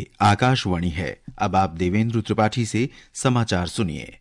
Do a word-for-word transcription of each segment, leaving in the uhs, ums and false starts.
ये आकाशवाणी है। अब आप देवेंद्र त्रिपाठी से समाचार सुनिए।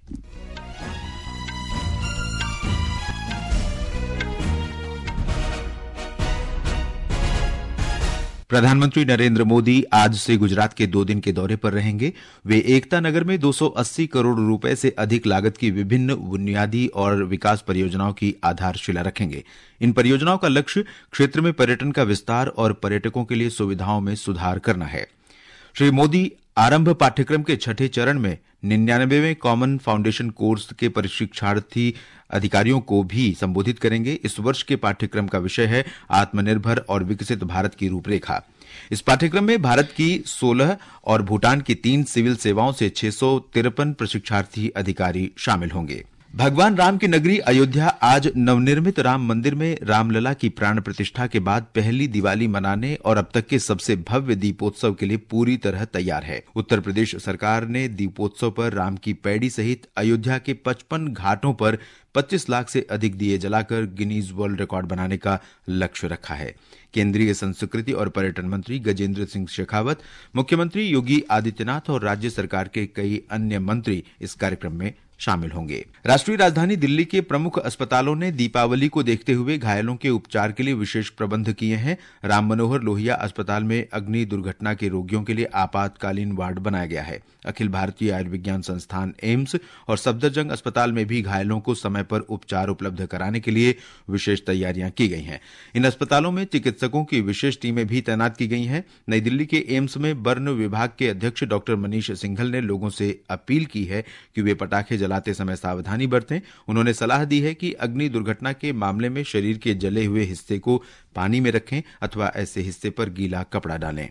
प्रधानमंत्री नरेंद्र मोदी आज से गुजरात के दो दिन के दौरे पर रहेंगे। वे एकता नगर में दो सौ अस्सी करोड़ रुपए से अधिक लागत की विभिन्न बुनियादी और विकास परियोजनाओं की आधारशिला रखेंगे। इन परियोजनाओं का लक्ष्य क्षेत्र में पर्यटन का विस्तार और पर्यटकों के लिए सुविधाओं में सुधार करना है। श्री मोदी आरंभ पाठ्यक्रम के छठे चरण में निन्यानवेवें कॉमन फाउंडेशन कोर्स के प्रशिक्षणार्थी अधिकारियों को भी संबोधित करेंगे। इस वर्ष के पाठ्यक्रम का विषय है आत्मनिर्भर और विकसित भारत की रूपरेखा। इस पाठ्यक्रम में भारत की सोलह और भूटान की तीन सिविल सेवाओं से छह सौ तिरपन प्रशिक्षणार्थी अधिकारी शामिल होंगे। भगवान राम की नगरी अयोध्या आज नवनिर्मित राम मंदिर में रामलला की प्राण प्रतिष्ठा के बाद पहली दिवाली मनाने और अब तक के सबसे भव्य दीपोत्सव के लिए पूरी तरह तैयार है। उत्तर प्रदेश सरकार ने दीपोत्सव पर राम की पैड़ी सहित अयोध्या के पचपन घाटों पर पच्चीस लाख से अधिक दिए जलाकर गिनीज वर्ल्ड रिकॉर्ड बनाने का लक्ष्य रखा है। केंद्रीय संस्कृति और पर्यटन मंत्री गजेंद्र सिंह शेखावत, मुख्यमंत्री योगी आदित्यनाथ और राज्य सरकार के कई अन्य मंत्री इस कार्यक्रम में शामिल होंगे। राष्ट्रीय राजधानी दिल्ली के प्रमुख अस्पतालों ने दीपावली को देखते हुए घायलों के उपचार के लिए विशेष प्रबंध किए हैं। राम मनोहर लोहिया अस्पताल में अग्नि दुर्घटना के रोगियों के लिए आपातकालीन वार्ड बनाया गया है। अखिल भारतीय आयुर्विज्ञान संस्थान एम्स और सफदरजंग अस्पताल में भी घायलों को समय पर उपचार उपलब्ध कराने के लिए विशेष तैयारियां की गई हैं। इन अस्पतालों में चिकित्सकों की विशेष टीमें भी तैनात की गई हैं। नई दिल्ली के एम्स में बर्न विभाग के अध्यक्ष डॉक्टर मनीष सिंघल ने लोगों से अपील की है कि वे पटाखे जलाते समय सावधानी बरतें। उन्होंने सलाह दी है कि अग्नि दुर्घटना के मामले में शरीर के जले हुए हिस्से को पानी में रखें अथवा ऐसे हिस्से पर गीला कपड़ा डालें।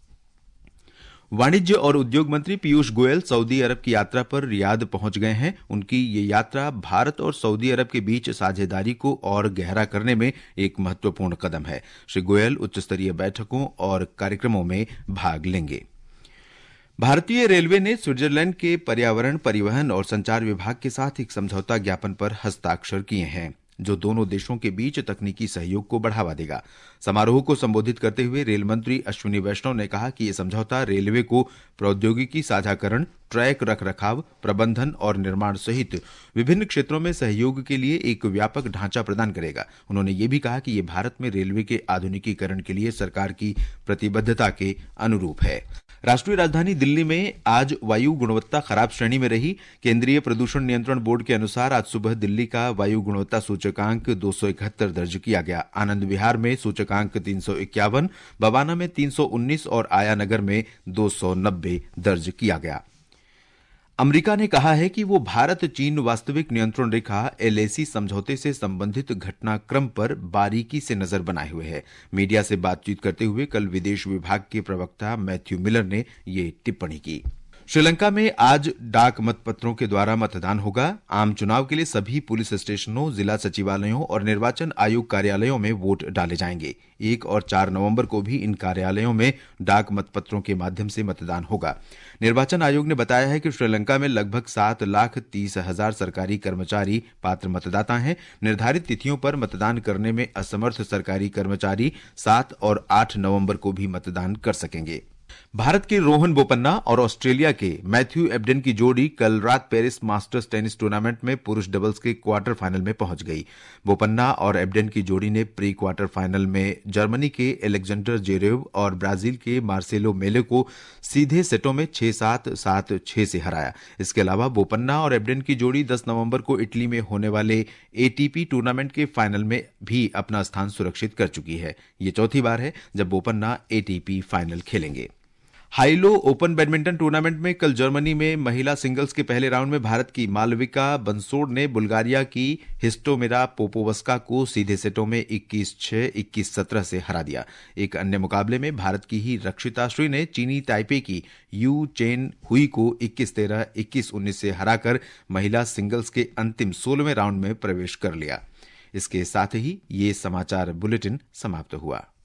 वाणिज्य और उद्योग मंत्री पीयूष गोयल सऊदी अरब की यात्रा पर रियाद पहुंच गए हैं। उनकी ये यात्रा भारत और सऊदी अरब के बीच साझेदारी को और गहरा करने में एक महत्वपूर्ण कदम है। श्री गोयल उच्च स्तरीय बैठकों और कार्यक्रमों में भाग लेंगे। भारतीय रेलवे ने स्विट्जरलैंड के पर्यावरण, परिवहन और संचार विभाग के साथ एक समझौता ज्ञापन पर हस्ताक्षर किए हैं, जो दोनों देशों के बीच तकनीकी सहयोग को बढ़ावा देगा। समारोह को संबोधित करते हुए रेल मंत्री अश्विनी वैष्णव ने कहा कि यह समझौता रेलवे को प्रौद्योगिकी साझाकरण, ट्रैक रखरखाव, प्रबंधन और निर्माण सहित विभिन्न क्षेत्रों में सहयोग के लिए एक व्यापक ढांचा प्रदान करेगा। उन्होंने ये भी कहा कि यह भारत में रेलवे के आधुनिकीकरण के लिए सरकार की प्रतिबद्धता के अनुरूप है। राष्ट्रीय राजधानी दिल्ली में आज वायु गुणवत्ता खराब श्रेणी में रही। केंद्रीय प्रदूषण नियंत्रण बोर्ड के अनुसार आज सुबह दिल्ली का वायु गुणवत्ता सूचकांक दो सौ इकहत्तर दर्ज किया गया। आनंद विहार में सूचकांक तीन सौ इक्यावन, बवाना में तीन सौ उन्नीस और आयानगर में दो सौ नब्बे दर्ज किया गया। अमेरिका ने कहा है कि वो भारत चीन वास्तविक नियंत्रण रेखा एलएसी समझौते से संबंधित घटनाक्रम पर बारीकी से नजर बनाए हुए है। मीडिया से बातचीत करते हुए कल विदेश विभाग के प्रवक्ता मैथ्यू मिलर ने ये टिप्पणी की। श्रीलंका में आज डाक मतपत्रों के द्वारा मतदान होगा। आम चुनाव के लिए सभी पुलिस स्टेशनों, जिला सचिवालयों और निर्वाचन आयोग कार्यालयों में वोट डाले जाएंगे। एक और चार नवंबर को भी इन कार्यालयों में डाक मतपत्रों के माध्यम से मतदान होगा। निर्वाचन आयोग ने बताया है कि श्रीलंका में लगभग सात लाख तीस हजार सरकारी कर्मचारी पात्र मतदाता हैं। निर्धारित तिथियों पर मतदान करने में असमर्थ सरकारी कर्मचारी सात और आठ नवंबर को भी मतदान कर सकेंगे। भारत के रोहन बोपन्ना और ऑस्ट्रेलिया के मैथ्यू एब्डेन की जोड़ी कल रात पेरिस मास्टर्स टेनिस टूर्नामेंट में पुरुष डबल्स के क्वार्टर फाइनल में पहुंच गई। बोपन्ना और एब्डेन की जोड़ी ने प्री क्वार्टर फाइनल में जर्मनी के एलेक्जेंडर जेरेव और ब्राजील के मार्सेलो मेले को सीधे सेटों में छह सात, सात छह से हराया। इसके अलावा बोपन्ना और एब्डेन की जोड़ी दस नवंबर को इटली में होने वाले एटीपी टूर्नामेंट के फाइनल में भी अपना स्थान सुरक्षित कर चुकी है। ये चौथी बार है जब बोपन्ना एटीपी फाइनल खेलेंगे। हाइलो ओपन बैडमिंटन टूर्नामेंट में कल जर्मनी में महिला सिंगल्स के पहले राउंड में भारत की मालविका बंसोड़ ने बुल्गारिया की हिस्टोमिरा पोपोवस्का को सीधे सेटों में इक्कीस छह, इक्कीस सत्रह से हरा दिया। एक अन्य मुकाबले में भारत की ही रक्षिता श्री ने चीनी ताइपे की यू चेन हुई को इक्कीस तेरह, इक्कीस उन्नीस से हराकर महिला सिंगल्स के अंतिम सोलहवें राउंड में प्रवेश कर लिया। इसके साथ ही ये समाचार बुलेटिन समाप्त हुआ।